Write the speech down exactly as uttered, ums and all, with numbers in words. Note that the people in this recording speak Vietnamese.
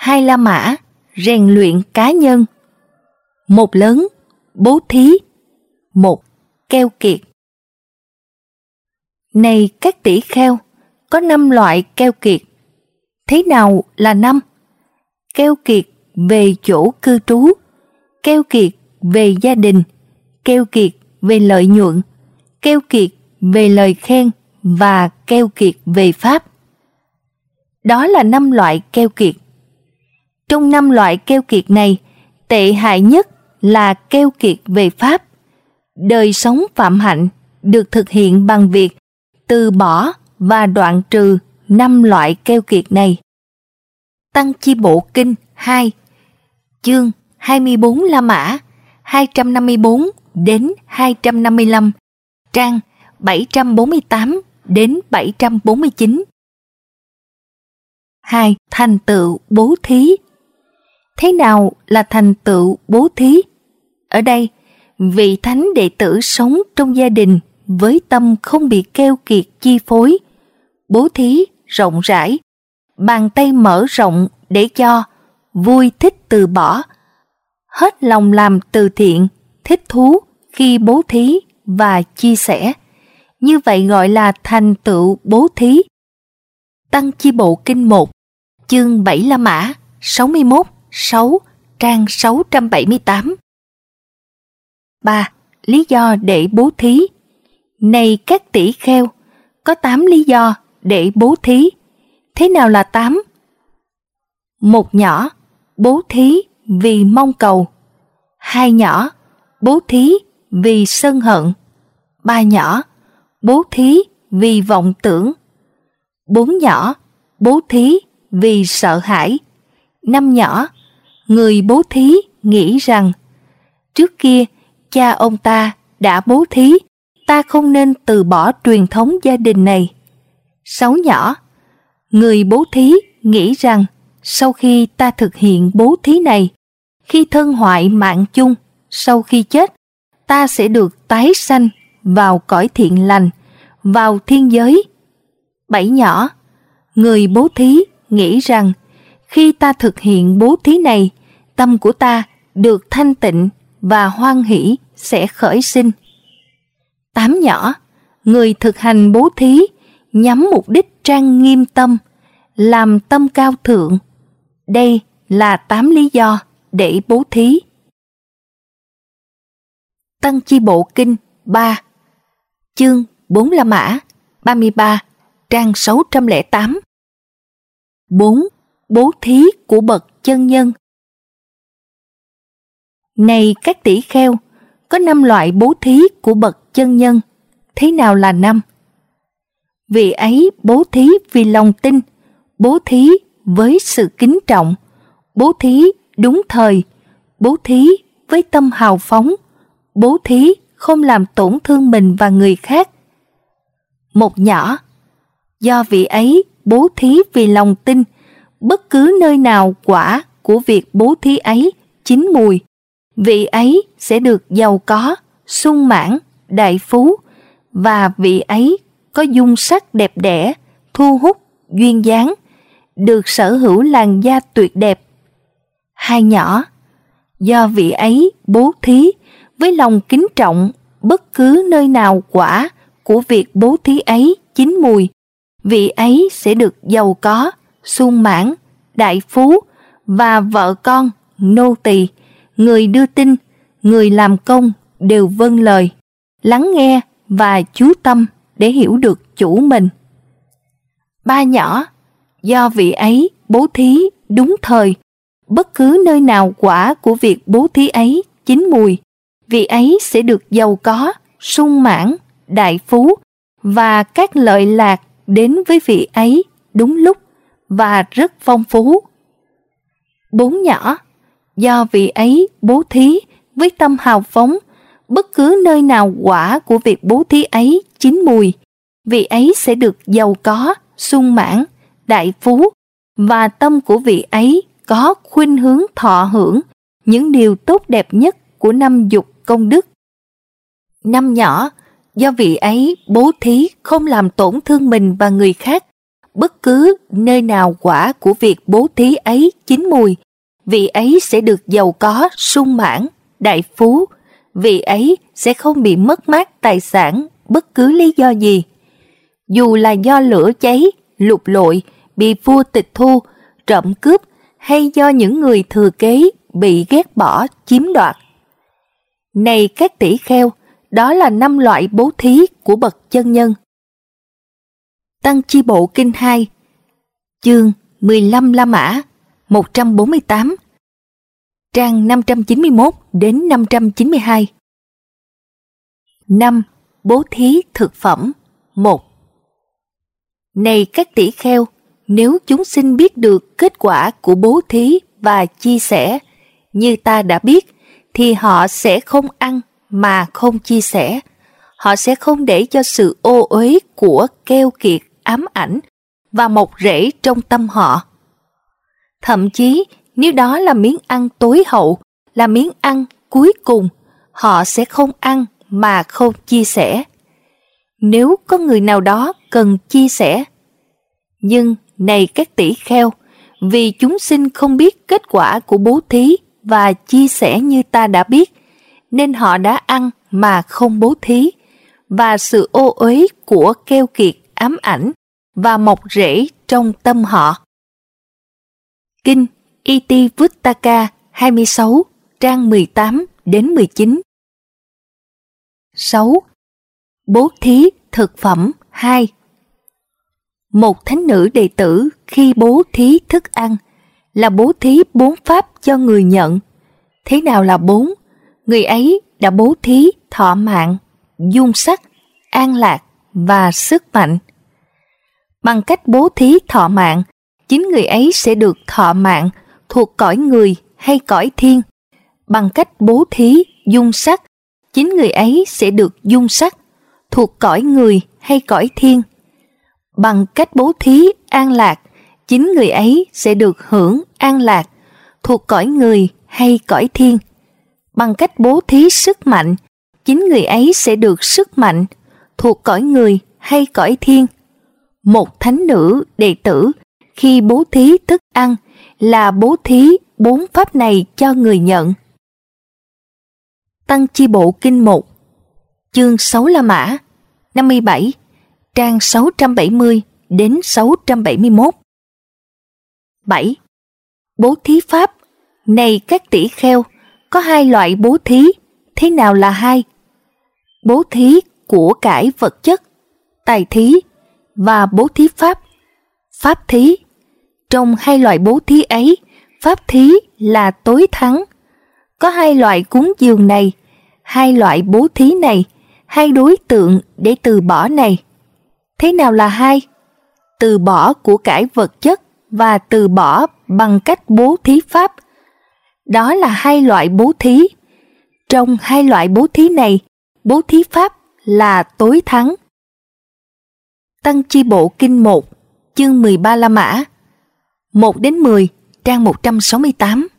Hai La Mã, rèn luyện cá nhân. Một lớn, bố thí. Một, keo kiệt. Này các tỷ kheo, có năm loại keo kiệt. Thế nào là năm? Keo kiệt về chỗ cư trú, keo kiệt về gia đình, keo kiệt về lợi nhuận, keo kiệt về lời khen và keo kiệt về pháp. Đó là năm loại keo kiệt. Trong năm loại keo kiệt này, tệ hại nhất là keo kiệt về pháp. Đời sống phạm hạnh được thực hiện bằng việc từ bỏ và đoạn trừ năm loại keo kiệt này. Tăng Chi Bộ Kinh hai, chương hai mươi bốn La Mã, hai trăm năm mươi bốn đến hai trăm năm mươi lăm, trang bảy trăm bốn mươi tám đến bảy trăm bốn mươi chín. hai. Thành tựu bố thí. Thế nào là thành tựu bố thí? Ở đây, vị thánh đệ tử sống trong gia đình với tâm không bị keo kiệt chi phối, bố thí rộng rãi, bàn tay mở rộng để cho, vui thích từ bỏ, hết lòng làm từ thiện, thích thú khi bố thí và chia sẻ. Như vậy gọi là thành tựu bố thí. Tăng Chi Bộ Kinh một, chương bảy La Mã, sáu mươi mốt, sáu, trang sáu trăm bảy mươi tám. ba. Lý do để bố thí. Này các tỷ kheo, có tám lý do để bố thí. Thế nào là tám? Một nhỏ, bố thí vì mong cầu. Hai nhỏ, bố thí vì sân hận. Ba nhỏ, bố thí vì vọng tưởng. Bốn nhỏ, bố thí vì sợ hãi. Năm nhỏ, người bố thí nghĩ rằng trước kia cha ông ta đã bố thí, ta không nên từ bỏ truyền thống gia đình này. Sáu nhỏ, người bố thí nghĩ rằng sau khi ta thực hiện bố thí này, khi thân hoại mạng chung, sau khi chết, ta sẽ được tái sanh vào cõi thiện lành, vào thiên giới. Bảy nhỏ, người bố thí nghĩ rằng khi ta thực hiện bố thí này, tâm của ta được thanh tịnh và hoan hỷ sẽ khởi sinh. Tám nhỏ, người thực hành bố thí nhắm mục đích trang nghiêm tâm, làm tâm cao thượng. Đây là tám lý do để bố thí. Tăng Chi Bộ Kinh ba, chương bốn La Mã, ba mươi ba, trang sáu trăm lẻ tám. bốn. Bố thí của bậc chân nhân. Này các tỷ kheo, có năm loại bố thí của bậc chân nhân. Thế nào là năm? Vị ấy bố thí vì lòng tin, bố thí với sự kính trọng, bố thí đúng thời, bố thí với tâm hào phóng, bố thí không làm tổn thương mình và người khác. Một nhỏ, do vị ấy bố thí vì lòng tin, bất cứ nơi nào quả của việc bố thí ấy chín mùi, vị ấy sẽ được giàu có, sung mãn, đại phú, và vị ấy có dung sắc đẹp đẽ, thu hút, duyên dáng, được sở hữu làn da tuyệt đẹp. Hai nhỏ, do vị ấy bố thí với lòng kính trọng, bất cứ nơi nào quả của việc bố thí ấy chín mùi, vị ấy sẽ được giàu có, sung mãn, đại phú, và vợ con, nô tỳ, người đưa tin, người làm công đều vâng lời, lắng nghe và chú tâm để hiểu được chủ mình. Ba nhỏ, do vị ấy bố thí đúng thời, bất cứ nơi nào quả của việc bố thí ấy chín mùi, vị ấy sẽ được giàu có, sung mãn, đại phú, và các lợi lạc đến với vị ấy đúng lúc và rất phong phú. Bốn nhỏ, do vị ấy bố thí với tâm hào phóng, bất cứ nơi nào quả của việc bố thí ấy chín mùi, vị ấy sẽ được giàu có, sung mãn, đại phú, và tâm của vị ấy có khuynh hướng thọ hưởng những điều tốt đẹp nhất của năm dục công đức. Năm nhỏ, do vị ấy bố thí không làm tổn thương mình và người khác, bất cứ nơi nào quả của việc bố thí ấy chín mùi, vị ấy sẽ được giàu có, sung mãn, đại phú, vị ấy sẽ không bị mất mát tài sản bất cứ lý do gì. Dù là do lửa cháy, lụt lội, bị vua tịch thu, trộm cướp hay do những người thừa kế bị ghét bỏ, chiếm đoạt. Này các tỷ kheo, đó là năm loại bố thí của bậc chân nhân. Tăng Chi Bộ Kinh hai, chương mười lăm La Mã, một trăm bốn mươi tám, trang năm trăm chín mươi mốt đến năm trăm chín mươi hai. năm. Bố thí thực phẩm. một. Này các tỷ kheo, nếu chúng sinh biết được kết quả của bố thí và chia sẻ, như ta đã biết, thì họ sẽ không ăn mà không chia sẻ. Họ sẽ không để cho sự ô uế của keo kiệt ám ảnh và mọc rễ trong tâm họ. Thậm chí, nếu đó là miếng ăn tối hậu, là miếng ăn cuối cùng, họ sẽ không ăn mà không chia sẻ. Nếu có người nào đó cần chia sẻ. Nhưng, này các tỷ kheo, vì chúng sinh không biết kết quả của bố thí và chia sẻ như ta đã biết, nên họ đã ăn mà không bố thí, và sự ô uế của keo kiệt ám ảnh và mọc rễ trong tâm họ. Kinh Itivuttaka hai mươi sáu, trang mười tám đến mười chín. sáu. Bố thí thực phẩm hai. Một thánh nữ đệ tử khi bố thí thức ăn là bố thí bốn pháp cho người nhận. Thế nào là bốn? Người ấy đã bố thí thọ mạng, dung sắc, an lạc và sức mạnh. Bằng cách bố thí thọ mạng, chính người ấy sẽ được thọ mạng thuộc cõi người hay cõi thiên. Bằng cách bố thí dung sắc, chính người ấy sẽ được dung sắc thuộc cõi người hay cõi thiên. Bằng cách bố thí an lạc, chính người ấy sẽ được hưởng an lạc thuộc cõi người hay cõi thiên. Bằng cách bố thí sức mạnh, chính người ấy sẽ được sức mạnh thuộc cõi người hay cõi thiên. Một thánh nữ đệ tử khi bố thí thức ăn là bố thí bốn pháp này cho người nhận. Tăng Chi Bộ Kinh một, chương sáu La Mã, năm mươi bảy, trang sáu trăm bảy mươi đến sáu trăm bảy mươi mốt. bảy. Bố thí pháp. Này các tỷ kheo, có hai loại bố thí. Thế nào là hai? Bố thí của cải vật chất, tài thí, và bố thí pháp, pháp thí. Trong hai loại bố thí ấy, pháp thí là tối thắng. Có hai loại cúng dường này, hai loại bố thí này, hai đối tượng để từ bỏ này. Thế nào là hai? Từ bỏ của cải vật chất và từ bỏ bằng cách bố thí pháp. Đó là hai loại bố thí. Trong hai loại bố thí này, bố thí pháp là tối thắng. Tăng Chi Bộ Kinh một, chương mười ba La Mã, một đến mười, trang một trăm sáu mươi tám.